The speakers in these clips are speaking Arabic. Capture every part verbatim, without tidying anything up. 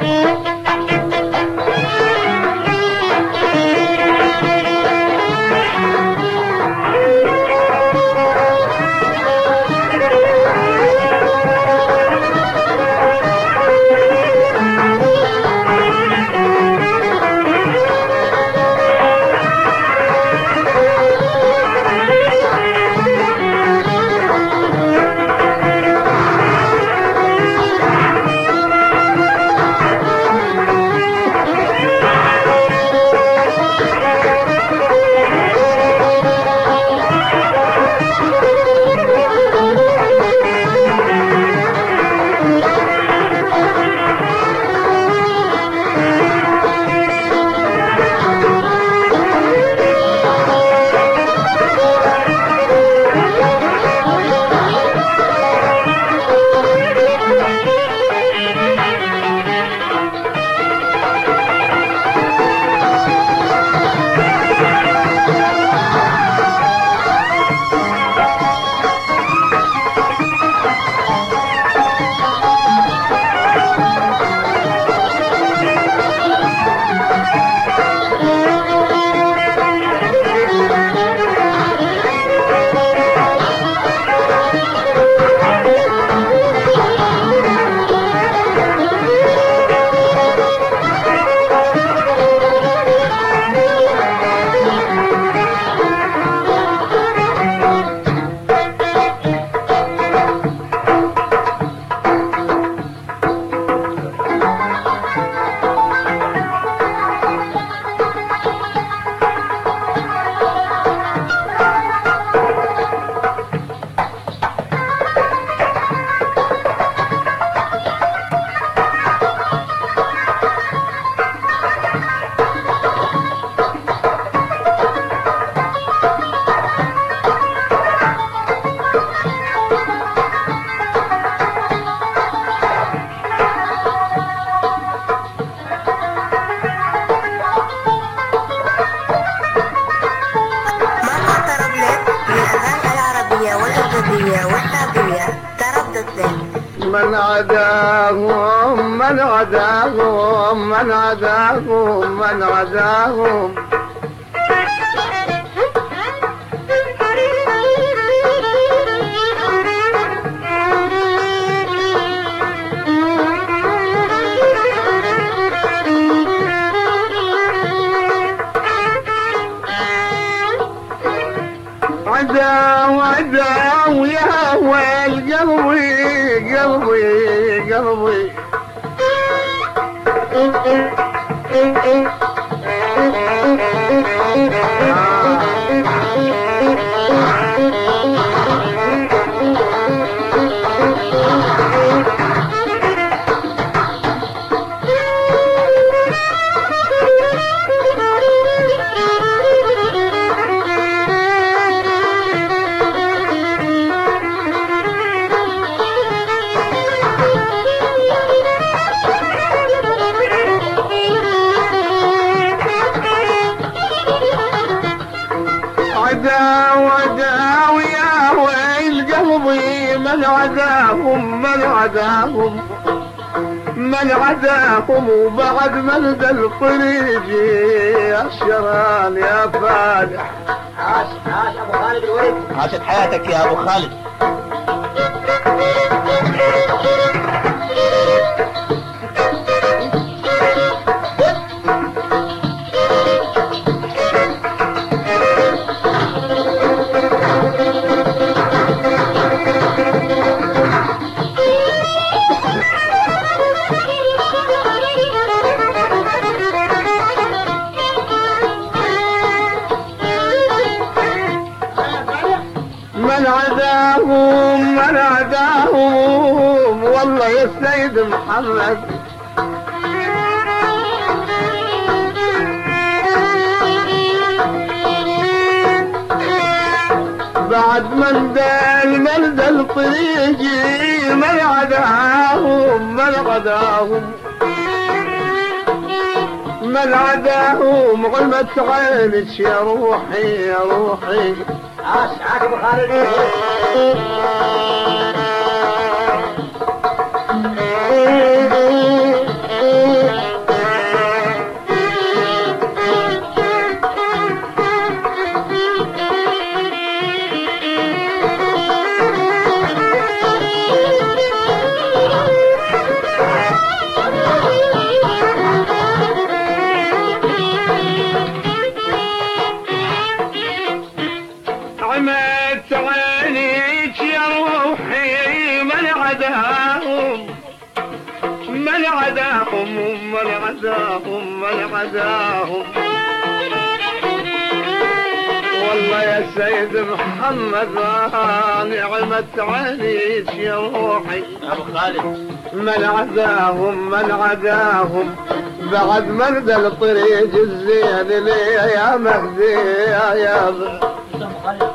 من عداهم من عداهم من عداهم من عداهم عداو عداو يا ويل قلبي قلبي قلبي عداو عداو يا ويل قلبي من عداهم من عداهم من عداهم وبعد ملد الطريق الشران يا فالح. عاش عاش ابو خالد الولد، عاشت حياتك يا ابو خالد. من عداهم من عداهم والله يا سيد محمد بعد من دال ملد الطريق من عداهم من عداهم من عداهم غلمت عينك يا روحي يا روحي. عاش عاش ابو خالد الولد. عداهم من عداهم من عداهم من عداهم والله يا سيد محمد نعمت عليك يا روحي ابو خالد من عداهم من عداهم بعد مرد الطريق الزين لي يا مهدي يا يا ابو خالد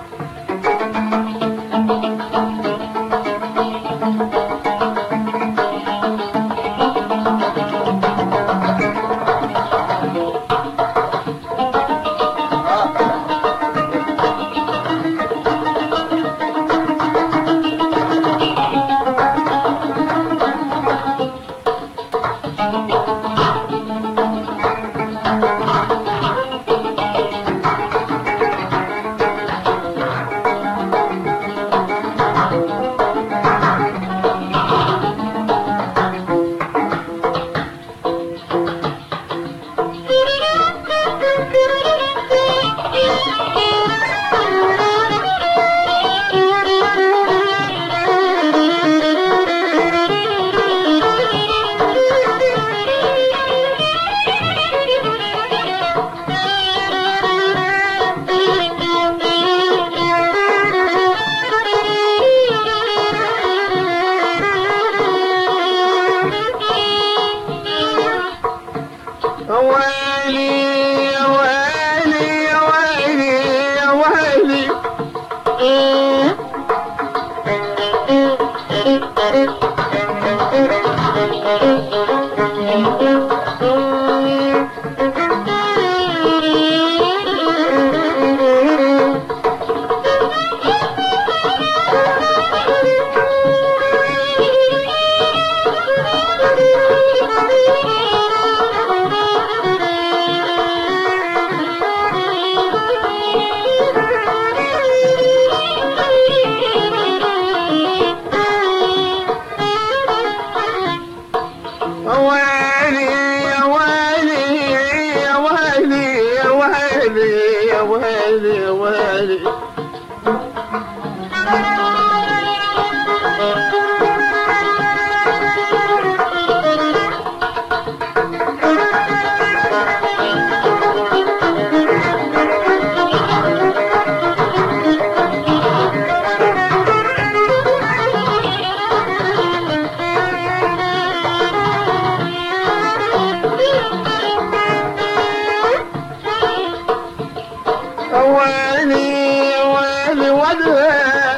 ويلي ويلي ويلي ويلي ودها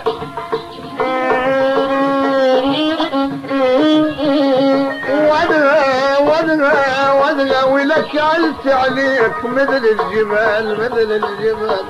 ودها ودها ودها ولك قلت عليك مثل الجبال مثل الجبال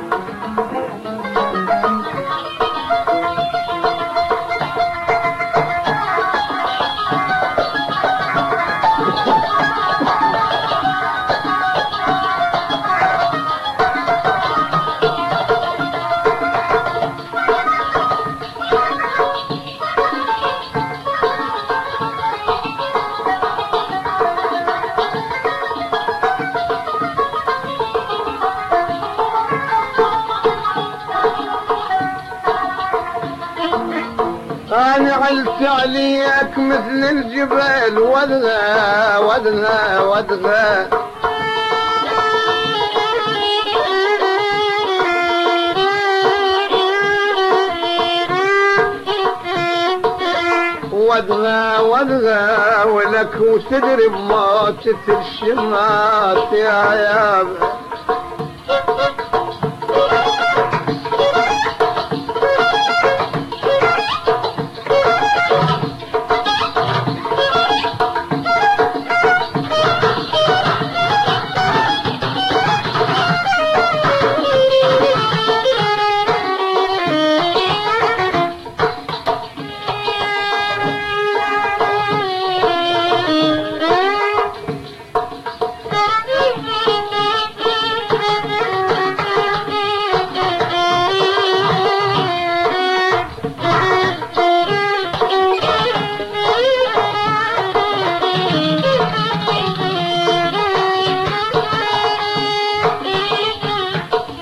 أنا علت عليك مثل الجبال ودغى ودغى ودغى ودغى ودغى ولك وتدري بموتة الشمات يا يابا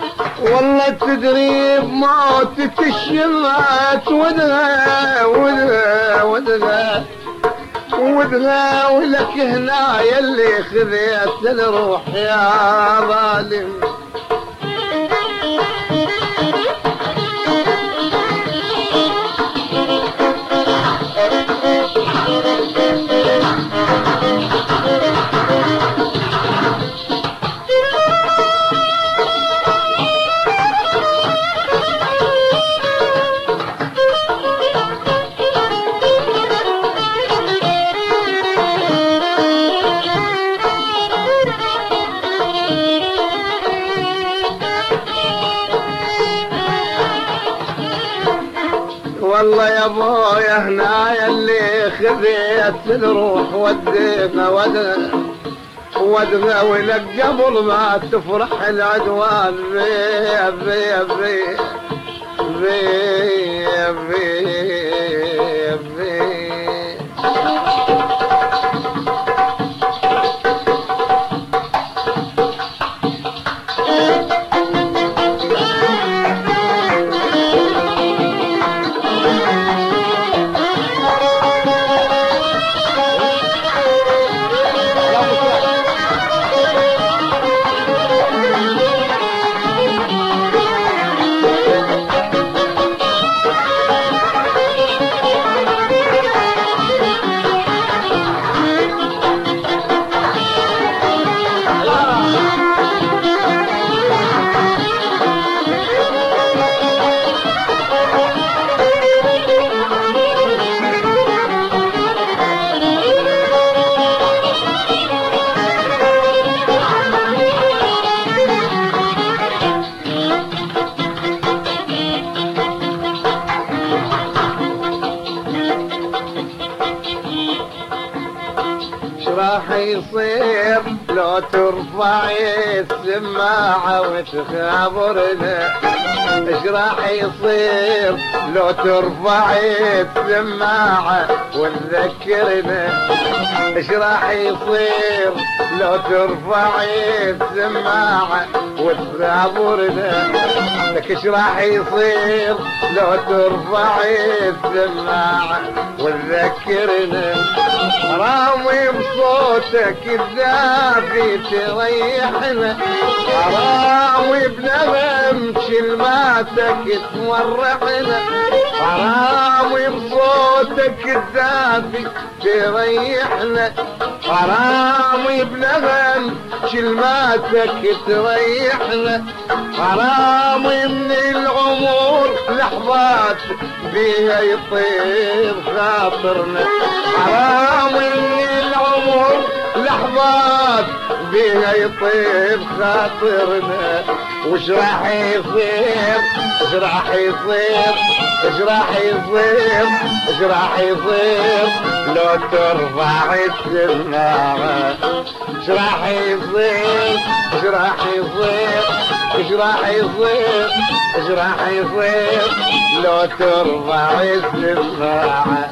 والله تدري بموتة الشمات ودغى ودغى ودها ودها ولك هنا يلي خذيت الروح يا ظالم. والله يا ابويا هنا يلي خذيت الروح ودينا ودنا ودنا ولك قبل ما تفرح العدوان بي بي بي بي بي بي راح يصير لو ترفعي السماعة وتخابرنا؟ ايش راح يصير لو ترفعي السماعة وتذكرنا؟ ايش راح يصير لو ترفعي السماعة وتخابرنا؟ لك ايش راح يصير لو ترفعي السماعة وتذكرنا؟ رامي بصوتك الذافي تريحنا، حرامي بنغم كلماتك تورحنا، حرامي بصوتك الذافي تريحنا، حرامي بنغم كلماتك تريحنا، حرامي من العمر لحظات بيها يطير خاطرنا، حرامي من العمر لحظات بيها يطيب خاطرنا. وش راح يصير وش راح يصير وش راح يصير وش راح يصير لو ترفع السماعة؟ وش راح يصير وش راح يصير وش راح يصير وش راح يصير لو ترفع السماعة؟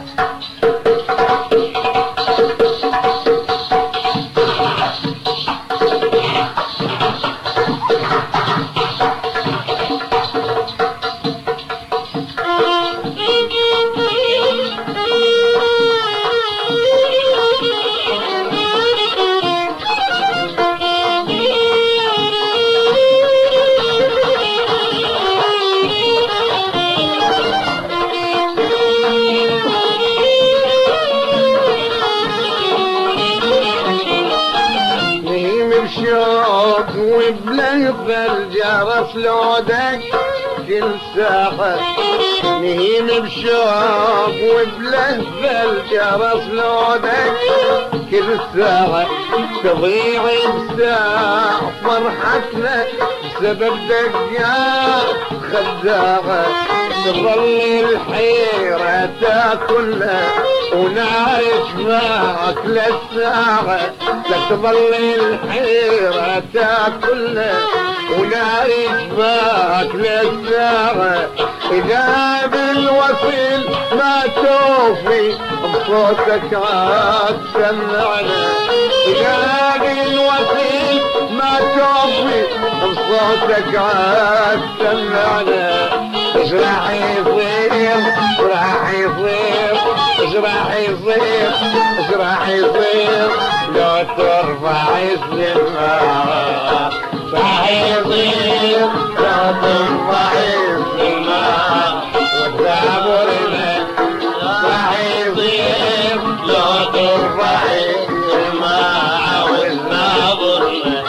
بشوق وبلهب الجرس لودك كل ساعة، نهيم بشوق وبلهب الجرس لودك كل ساعة، تضيع بساع فرحتنا بسبب دقات خداعة، تظل الحيرة تاكلنا ونعيش معك للساعة، لا تظل الحيرة تاكلنا ونعيش معك للساعة، إذا بالوصيل ما توفي بصوتك عاد سمعنا، إذا بالوصيل ما توفي بصوتك عاد سمعنا. ايش راح يصير راح يصير ايش ايش راح يصير ايش راح يصير لو ترفع السماء راح يصير لو ترفع السماء وتعبرنا راح يصير لو ترفع السماء والناظرنا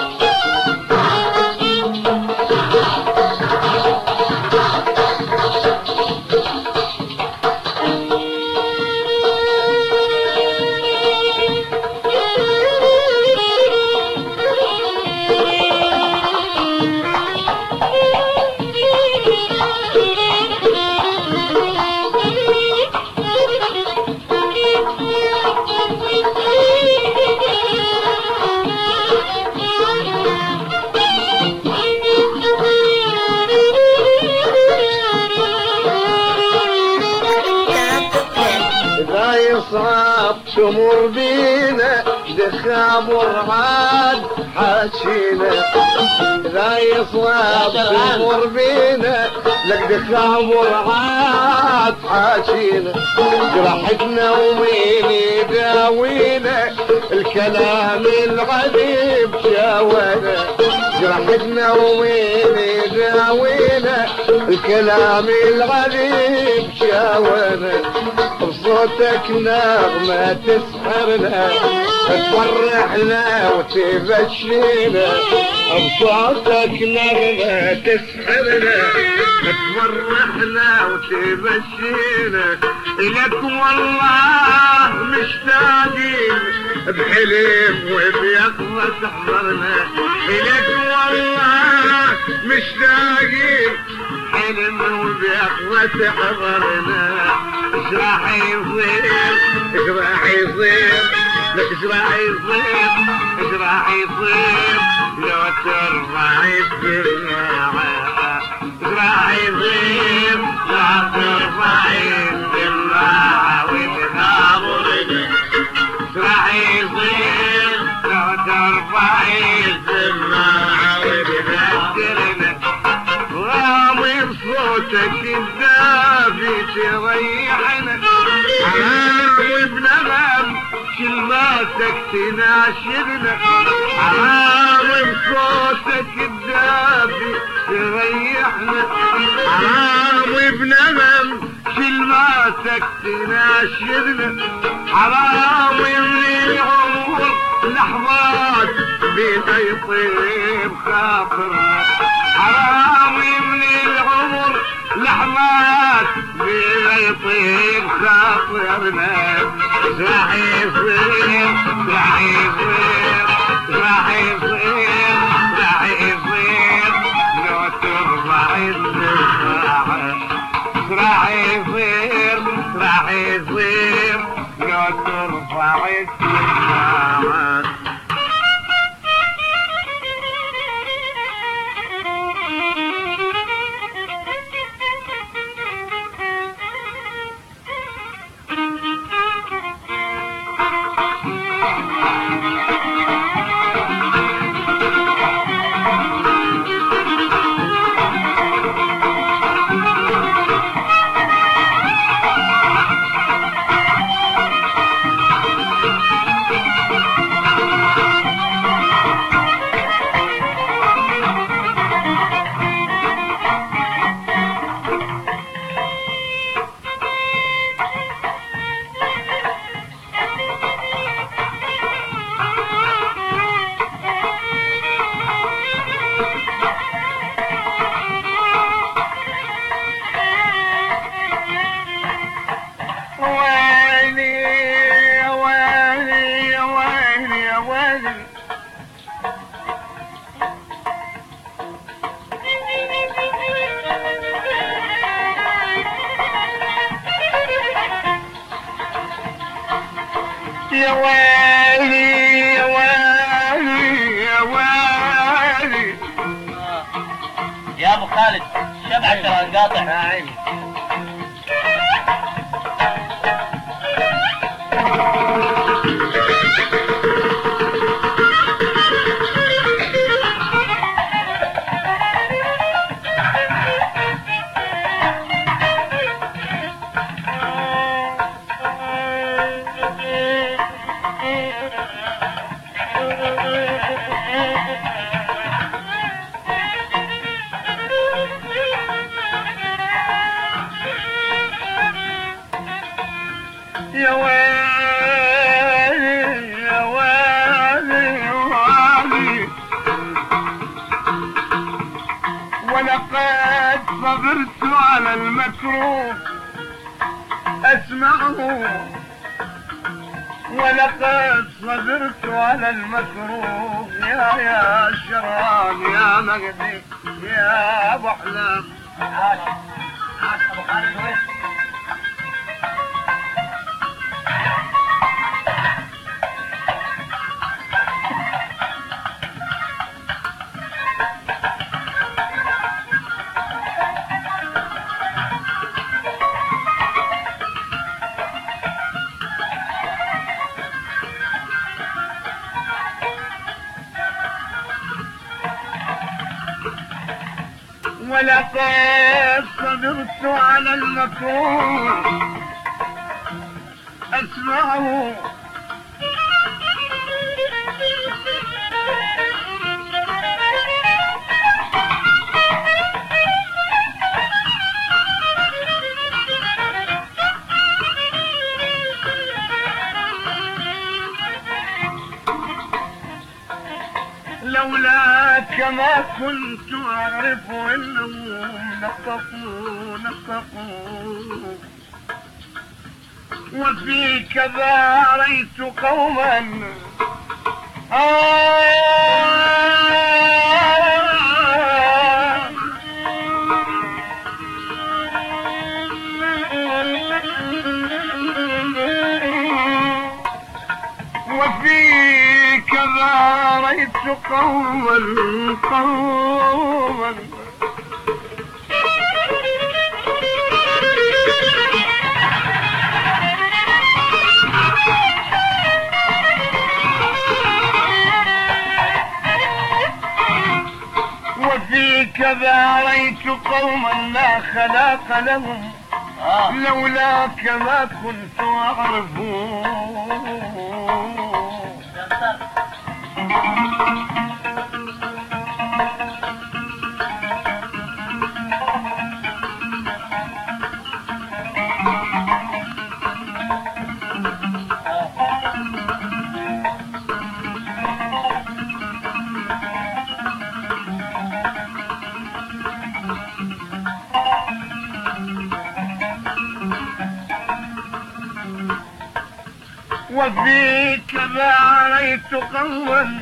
صعب تمر بينا دخام ورعاد حاشينا لا يصعب تمر بينا لك دخام ورعاد حاشينا جرحتنا ومين يداوينا الكلام الغريب شاونا جرحتنا ومين يداوينا الكلام الغريب شاونا بصوتك نغمة تسحرنا تفرحنا وتبشرنا بصوتك نغمة تسحرنا تفرحنا وتبشرنا إلك والله مشتاقين بحلم وبيقظة تحضرنا إلك والله مشتاقين حلم وبيقظة تحضرنا ايش راح يصير ايش راح يصير ايش راح يصير ايش راح يصير لو ترفع السماء ايش راح يصير لو ترفع السماء وتناظرنا ايش راح يصير لو ترفع السماء وتناظرنا رامي بصوتك الدافي تريحنا عراوي بنغم كلماتك تناشدنا عراوي بصوتك الدافي تريحنا عراوي بنغم كلماتك تناشدنا عراوي من العمر لحظات بينا يطيب خاطرنا عراوي من العمر لحظات بينا يطيب خاطرنا راح يصير راح يصير راح يصير راح يصير لو ترفع السماء راح يصير راح يصير لو ترفع السماء يا ويلي يا ويلي يا ويلي يا ابو خالد شبع ترى انقاطع. نعم يا ويلي يا ويلي ويلي ولقد صبرت على المكروه اسمعه ولقد صبرت على المكروه يا يا شران يا مجدي يا ابو احلام. عاش عاش ابو خالد الورد. ولقد صبرت على المكروه اسمعه لولاك ما كنت أعرف إنهم نطقوا نطقوا وفيك ذاريت قوما آه وفيك ذاريت قوما قوما وفيك ذاريت قوما لا خلاق لهم لولاك ما كنت أعرفون. وفيك ذاريت قوما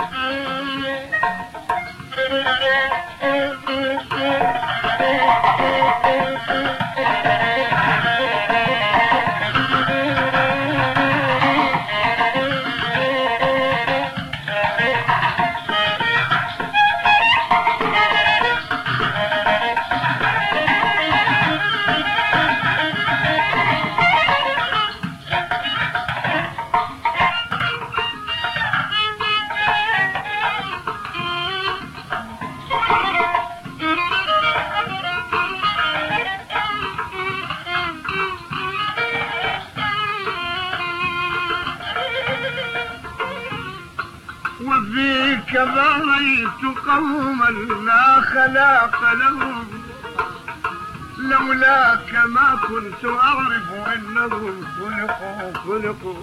وفيك ذريت قوما لا خلاق لهم لولاك ما كنت أعرف أنهم خلقوا خلقوا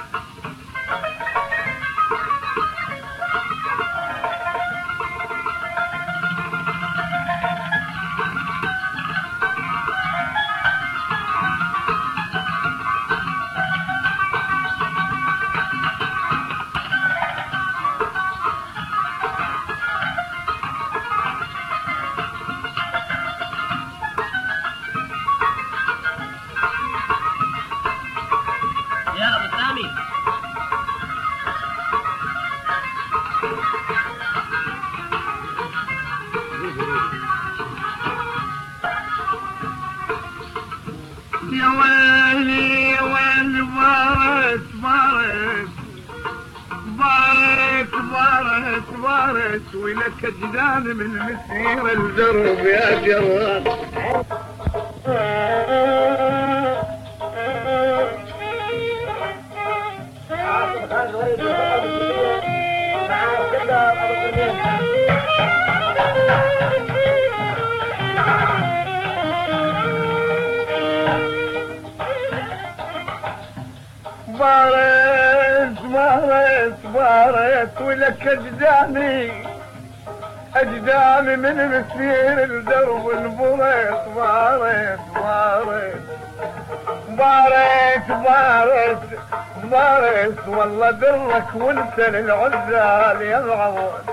يا ويلي يا ويلي بارت بارت بارت بارت بارت ولك جدال من مسير الدرب يا جواد. بارت بارت بارت ولك اجدامي اجدامي من مسير الدرب البريت بارت بارت بارت بارت بارت والله درك وانت للعزال يا العوض.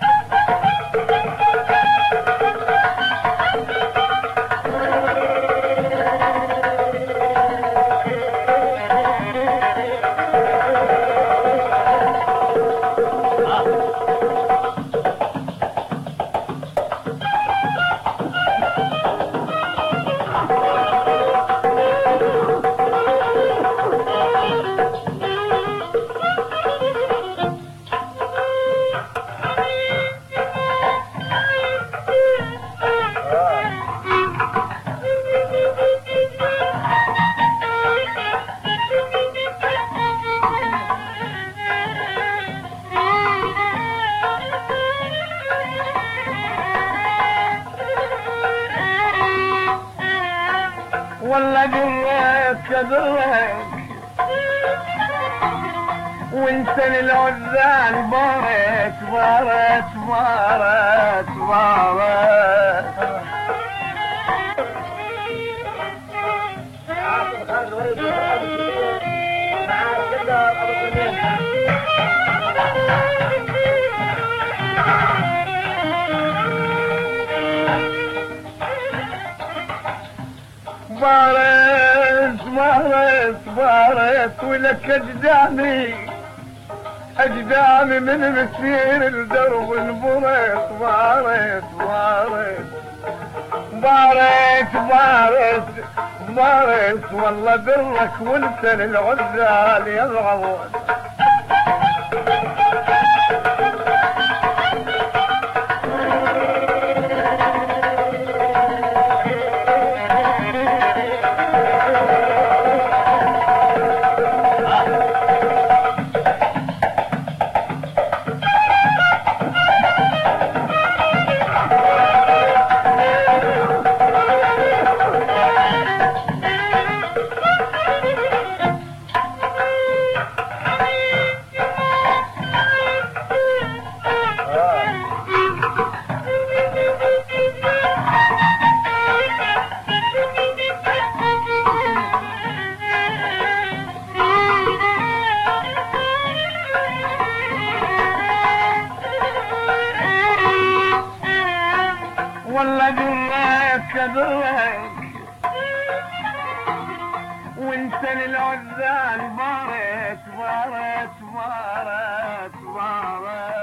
والله درك درك وانت للعزال بارت بارت بارت بارت. بارت بارت بارت ولك اجدامي اجدامي من مسير الدرب البريت بارت بارت بارت بارت بارت والله درك وانت للعزال يا العوض. والله درك درك وانت للعزال بارت بارت بارت بارت.